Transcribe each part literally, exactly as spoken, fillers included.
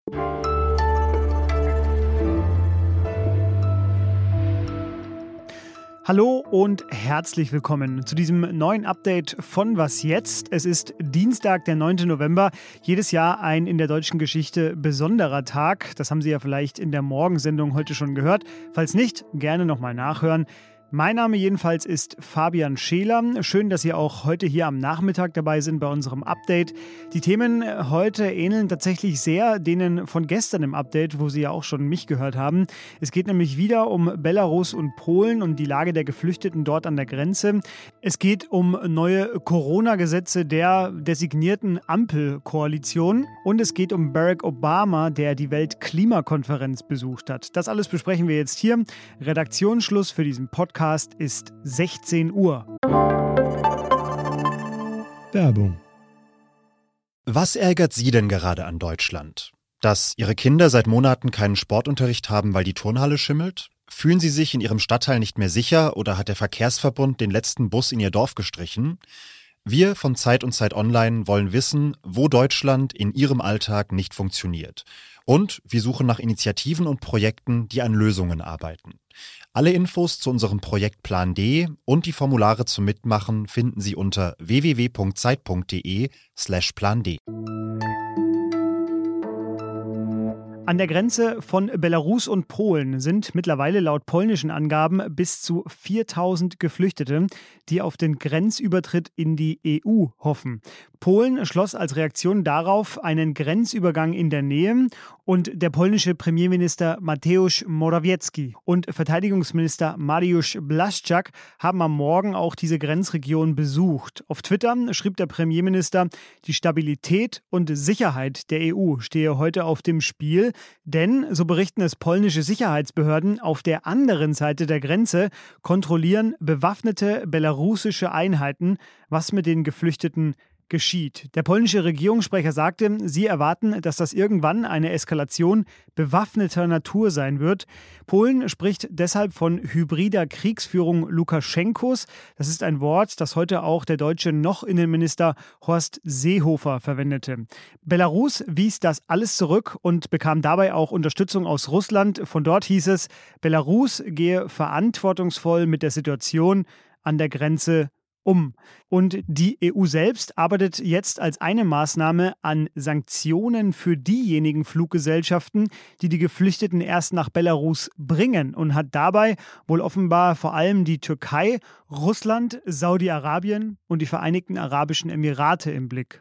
Hallo und herzlich willkommen zu diesem neuen Update von Was jetzt? Es ist Dienstag, der neunte November. Jedes Jahr ein in der deutschen Geschichte besonderer Tag. Das haben Sie ja vielleicht in der Morgensendung heute schon gehört. Falls nicht, gerne nochmal nachhören. Mein Name jedenfalls ist Fabian Scheler. Schön, dass Sie auch heute hier am Nachmittag dabei sind bei unserem Update. Die Themen heute ähneln tatsächlich sehr denen von gestern im Update, wo Sie ja auch schon mich gehört haben. Es geht nämlich wieder um Belarus und Polen und die Lage der Geflüchteten dort an der Grenze. Es geht um neue Corona-Gesetze der designierten Ampelkoalition und es geht um Barack Obama, der die Weltklimakonferenz besucht hat. Das alles besprechen wir jetzt hier. Redaktionsschluss für diesen Podcast ist sechzehn Uhr. Werbung. Was ärgert Sie denn gerade an Deutschland? Dass Ihre Kinder seit Monaten keinen Sportunterricht haben, weil die Turnhalle schimmelt? Fühlen Sie sich in Ihrem Stadtteil nicht mehr sicher oder hat der Verkehrsverbund den letzten Bus in Ihr Dorf gestrichen? Wir von Zeit und Zeit Online wollen wissen, wo Deutschland in Ihrem Alltag nicht funktioniert. Und wir suchen nach Initiativen und Projekten, die an Lösungen arbeiten. Alle Infos zu unserem Projekt Plan D und die Formulare zum Mitmachen finden Sie unter w w w punkt zeit punkt d e slash plan d. An der Grenze von Belarus und Polen sind mittlerweile laut polnischen Angaben bis zu viertausend Geflüchtete, die auf den Grenzübertritt in die E U hoffen. Polen schloss als Reaktion darauf einen Grenzübergang in der Nähe und der polnische Premierminister Mateusz Morawiecki und Verteidigungsminister Mariusz Błaszczak haben am Morgen auch diese Grenzregion besucht. Auf Twitter schrieb der Premierminister, die Stabilität und Sicherheit der E U stehe heute auf dem Spiel, denn, so berichten es polnische Sicherheitsbehörden, auf der anderen Seite der Grenze kontrollieren bewaffnete belarussische Einheiten, was mit den Geflüchteten geschieht. Der polnische Regierungssprecher sagte, sie erwarten, dass das irgendwann eine Eskalation bewaffneter Natur sein wird. Polen spricht deshalb von hybrider Kriegsführung Lukaschenkos. Das ist ein Wort, das heute auch der deutsche Noch-Innenminister Horst Seehofer verwendete. Belarus wies das alles zurück und bekam dabei auch Unterstützung aus Russland. Von dort hieß es, Belarus gehe verantwortungsvoll mit der Situation an der Grenze um. Und die E U selbst arbeitet jetzt als eine Maßnahme an Sanktionen für diejenigen Fluggesellschaften, die die Geflüchteten erst nach Belarus bringen und hat dabei wohl offenbar vor allem die Türkei, Russland, Saudi-Arabien und die Vereinigten Arabischen Emirate im Blick.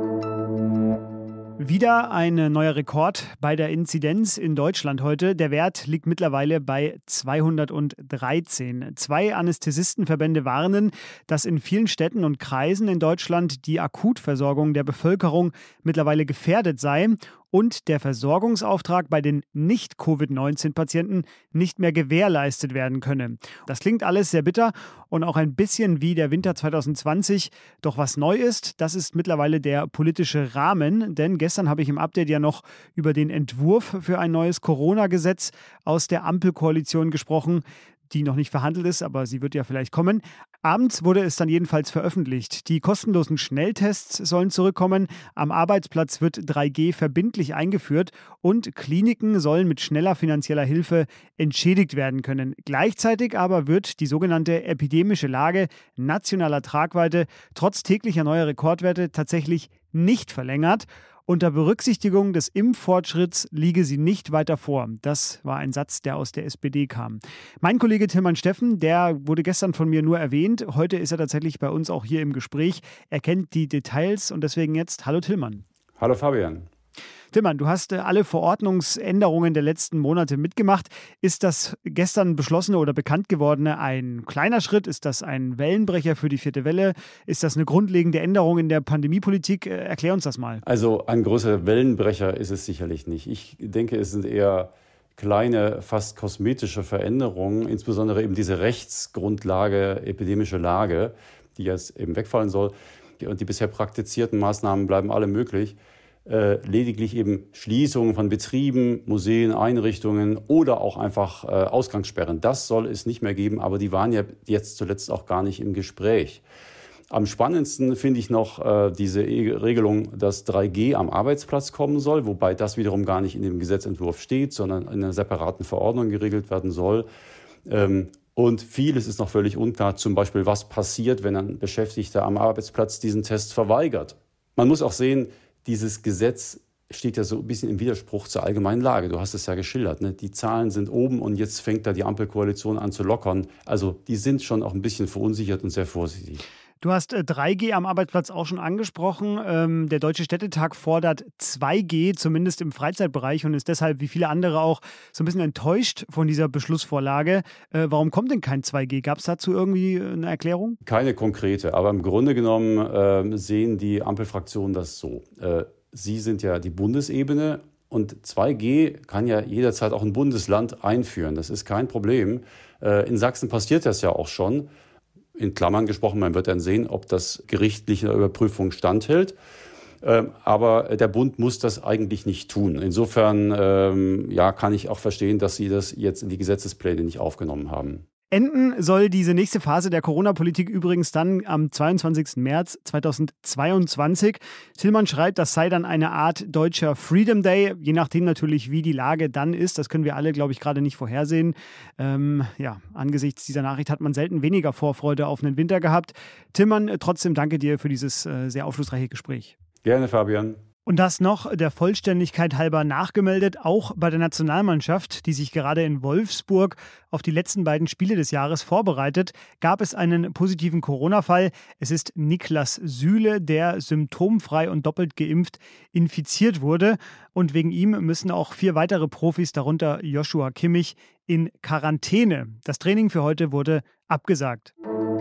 Wieder ein neuer Rekord bei der Inzidenz in Deutschland heute. Der Wert liegt mittlerweile bei zweihundertdreizehn. Zwei Anästhesistenverbände warnen, dass in vielen Städten und Kreisen in Deutschland die Akutversorgung der Bevölkerung mittlerweile gefährdet sei und der Versorgungsauftrag bei den Nicht-Covid neunzehn Patienten nicht mehr gewährleistet werden könne. Das klingt alles sehr bitter und auch ein bisschen wie der Winter zwanzig zwanzig. Doch was neu ist, das ist mittlerweile der politische Rahmen, denn gestern habe ich im Update ja noch über den Entwurf für ein neues Corona-Gesetz aus der Ampelkoalition gesprochen, die noch nicht verhandelt ist, aber sie wird ja vielleicht kommen. Abends wurde es dann jedenfalls veröffentlicht. Die kostenlosen Schnelltests sollen zurückkommen, am Arbeitsplatz wird drei G verbindlich eingeführt und Kliniken sollen mit schneller finanzieller Hilfe entschädigt werden können. Gleichzeitig aber wird die sogenannte epidemische Lage nationaler Tragweite trotz täglicher neuer Rekordwerte tatsächlich nicht verlängert. Unter Berücksichtigung des Impffortschritts liege sie nicht weiter vor. Das war ein Satz, der aus der S P D kam. Mein Kollege Tilman Steffen, der wurde gestern von mir nur erwähnt. Heute ist er tatsächlich bei uns auch hier im Gespräch. Er kennt die Details und deswegen jetzt Hallo Tilman. Hallo Fabian. Tilman, du hast alle Verordnungsänderungen der letzten Monate mitgemacht. Ist das gestern beschlossene oder bekannt gewordene ein kleiner Schritt? Ist das ein Wellenbrecher für die vierte Welle? Ist das eine grundlegende Änderung in der Pandemiepolitik? Erklär uns das mal. Also ein großer Wellenbrecher ist es sicherlich nicht. Ich denke, es sind eher kleine, fast kosmetische Veränderungen, insbesondere eben diese Rechtsgrundlage, epidemische Lage, die jetzt eben wegfallen soll. Und die bisher praktizierten Maßnahmen bleiben alle möglich. Äh, lediglich eben Schließungen von Betrieben, Museen, Einrichtungen oder auch einfach äh, Ausgangssperren. Das soll es nicht mehr geben, aber die waren ja jetzt zuletzt auch gar nicht im Gespräch. Am spannendsten finde ich noch äh, diese e- Regelung, dass drei G am Arbeitsplatz kommen soll, wobei das wiederum gar nicht in dem Gesetzentwurf steht, sondern in einer separaten Verordnung geregelt werden soll. Ähm, und vieles ist noch völlig unklar, zum Beispiel, was passiert, wenn ein Beschäftigter am Arbeitsplatz diesen Test verweigert. Man muss auch sehen, dieses Gesetz steht ja so ein bisschen im Widerspruch zur allgemeinen Lage. Du hast es ja geschildert, ne? Die Zahlen sind oben und jetzt fängt da die Ampelkoalition an zu lockern. Also die sind schon auch ein bisschen verunsichert und sehr vorsichtig. Du hast äh, drei G am Arbeitsplatz auch schon angesprochen. Ähm, der Deutsche Städtetag fordert zwei G, zumindest im Freizeitbereich, und ist deshalb, wie viele andere auch, so ein bisschen enttäuscht von dieser Beschlussvorlage. Äh, warum kommt denn kein zwei G? Gab es dazu irgendwie eine Erklärung? Keine konkrete, aber im Grunde genommen äh, sehen die Ampelfraktionen das so. Äh, sie sind ja die Bundesebene und zwei G kann ja jederzeit auch ein Bundesland einführen. Das ist kein Problem. Äh, in Sachsen passiert das ja auch schon. In Klammern gesprochen, man wird dann sehen, ob das gerichtliche Überprüfung standhält. Ähm, aber der Bund muss das eigentlich nicht tun. Insofern ähm, ja, kann ich auch verstehen, dass sie das jetzt in die Gesetzespläne nicht aufgenommen haben. Enden soll diese nächste Phase der Corona-Politik übrigens dann am zweiundzwanzigsten März zweitausendzweiundzwanzig. Tillmann schreibt, das sei dann eine Art deutscher Freedom Day, je nachdem natürlich, wie die Lage dann ist. Das können wir alle, glaube ich, gerade nicht vorhersehen. Ähm, ja, angesichts dieser Nachricht hat man selten weniger Vorfreude auf einen Winter gehabt. Tillmann, trotzdem danke dir für dieses äh, sehr aufschlussreiche Gespräch. Gerne, Fabian. Und das noch der Vollständigkeit halber nachgemeldet, auch bei der Nationalmannschaft, die sich gerade in Wolfsburg auf die letzten beiden Spiele des Jahres vorbereitet, gab es einen positiven Corona-Fall. Es ist Niklas Süle, der symptomfrei und doppelt geimpft infiziert wurde. Und wegen ihm müssen auch vier weitere Profis, darunter Joshua Kimmich, in Quarantäne. Das Training für heute wurde abgesagt.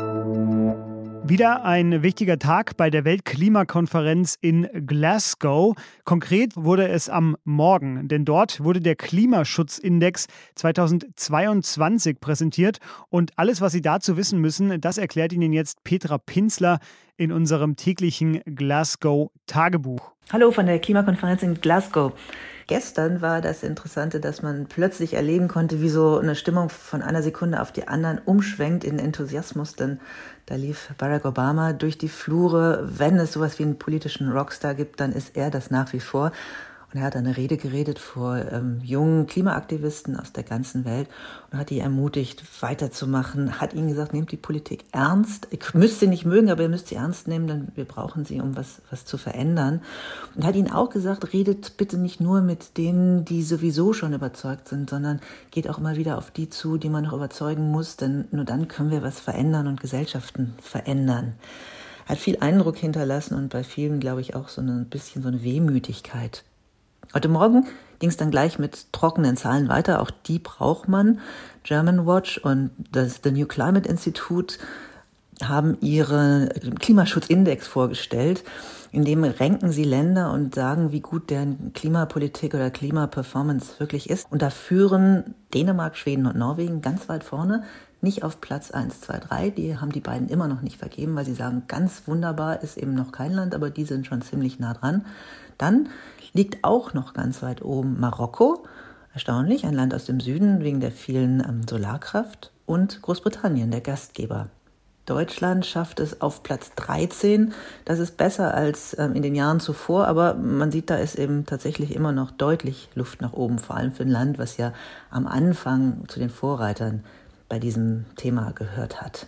Wieder ein wichtiger Tag bei der Weltklimakonferenz in Glasgow. Konkret wurde es am Morgen, denn dort wurde der Klimaschutzindex zweitausendzweiundzwanzig präsentiert. Und alles, was Sie dazu wissen müssen, das erklärt Ihnen jetzt Petra Pinzler in unserem täglichen Glasgow-Tagebuch. Hallo von der Klimakonferenz in Glasgow. Gestern war das Interessante, dass man plötzlich erleben konnte, wie so eine Stimmung von einer Sekunde auf die anderen umschwenkt in Enthusiasmus. Denn da lief Barack Obama durch die Flure. Wenn es sowas wie einen politischen Rockstar gibt, dann ist er das nach wie vor. Und er hat eine Rede geredet vor ähm, jungen Klimaaktivisten aus der ganzen Welt und hat die ermutigt, weiterzumachen, hat ihnen gesagt, nehmt die Politik ernst. Ihr müsst sie nicht mögen, aber ihr müsst sie ernst nehmen, denn wir brauchen sie, um was, was zu verändern. Und hat ihnen auch gesagt, redet bitte nicht nur mit denen, die sowieso schon überzeugt sind, sondern geht auch immer wieder auf die zu, die man noch überzeugen muss, denn nur dann können wir was verändern und Gesellschaften verändern. Er hat viel Eindruck hinterlassen und bei vielen, glaube ich, auch so ein bisschen so eine Wehmütigkeit. Heute Morgen ging es dann gleich mit trockenen Zahlen weiter. Auch die braucht man. German Watch und das The New Climate Institute haben ihren Klimaschutzindex vorgestellt. In dem ranken sie Länder und sagen, wie gut deren Klimapolitik oder Klimaperformance wirklich ist. Und da führen Dänemark, Schweden und Norwegen ganz weit vorne. Nicht auf Platz eins, zwei, drei. Die haben die beiden immer noch nicht vergeben, weil sie sagen, ganz wunderbar ist eben noch kein Land, aber die sind schon ziemlich nah dran. Dann liegt auch noch ganz weit oben Marokko, erstaunlich, ein Land aus dem Süden wegen der vielen ähm, Solarkraft, und Großbritannien, der Gastgeber. Deutschland schafft es auf Platz dreizehn. Das ist besser als ähm, in den Jahren zuvor, aber man sieht, da ist eben tatsächlich immer noch deutlich Luft nach oben, vor allem für ein Land, was ja am Anfang zu den Vorreitern bei diesem Thema gehört hat.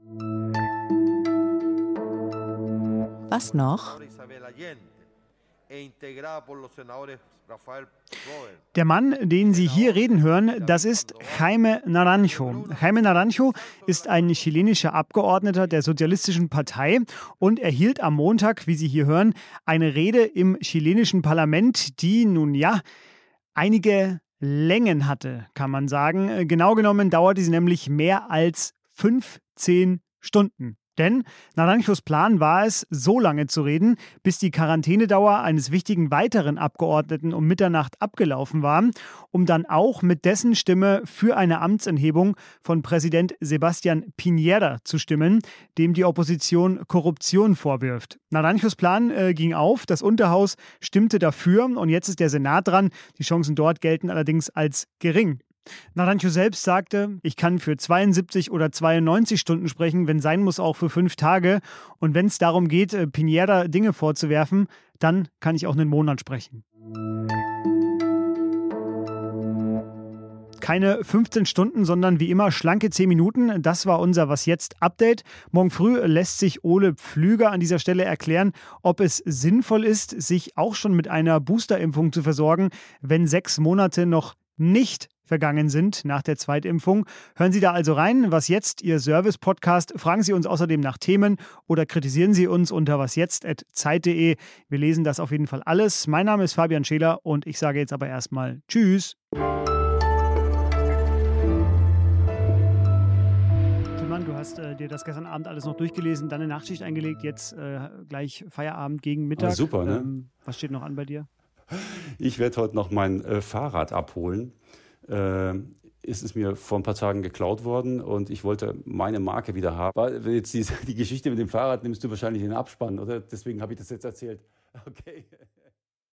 Was noch? Der Mann, den Sie hier reden hören, das ist Jaime Naranjo. Jaime Naranjo ist ein chilenischer Abgeordneter der Sozialistischen Partei und erhielt am Montag, wie Sie hier hören, eine Rede im chilenischen Parlament, die nun ja einige Längen hatte, kann man sagen. Genau genommen dauerte sie nämlich mehr als fünfzehn Stunden. Denn Naranjos Plan war es, so lange zu reden, bis die Quarantänedauer eines wichtigen weiteren Abgeordneten um Mitternacht abgelaufen war, um dann auch mit dessen Stimme für eine Amtsenthebung von Präsident Sebastián Piñera zu stimmen, dem die Opposition Korruption vorwirft. Naranjos Plan äh, ging auf, das Unterhaus stimmte dafür und jetzt ist der Senat dran. Die Chancen dort gelten allerdings als gering. Naranjo selbst sagte, ich kann für zweiundsiebzig oder zweiundneunzig Stunden sprechen, wenn sein muss auch für fünf Tage. Und wenn es darum geht, Piñera Dinge vorzuwerfen, dann kann ich auch einen Monat sprechen. Keine fünfzehn Stunden, sondern wie immer schlanke zehn Minuten. Das war unser Was jetzt Update. Morgen früh lässt sich Ole Pflüger an dieser Stelle erklären, ob es sinnvoll ist, sich auch schon mit einer Boosterimpfung zu versorgen, wenn sechs Monate noch nicht vergangen sind nach der Zweitimpfung. Hören Sie da also rein. Was jetzt, Ihr Service-Podcast. Fragen Sie uns außerdem nach Themen oder kritisieren Sie uns unter wasjetzt at zeit punkt de. Wir lesen das auf jeden Fall alles. Mein Name ist Fabian Scheler und ich sage jetzt aber erstmal Tschüss. Du hast äh, dir das gestern Abend alles noch durchgelesen, dann eine Nachtschicht eingelegt, jetzt äh, gleich Feierabend gegen Mittag. Ah, super, ne? Ähm, was steht noch an bei dir? Ich werde heute noch mein äh, Fahrrad abholen. Äh, ist es mir vor ein paar Tagen geklaut worden und ich wollte meine Marke wieder haben. Weil jetzt die, die Geschichte mit dem Fahrrad nimmst du wahrscheinlich in den Abspann, oder? Deswegen habe ich das jetzt erzählt. Okay.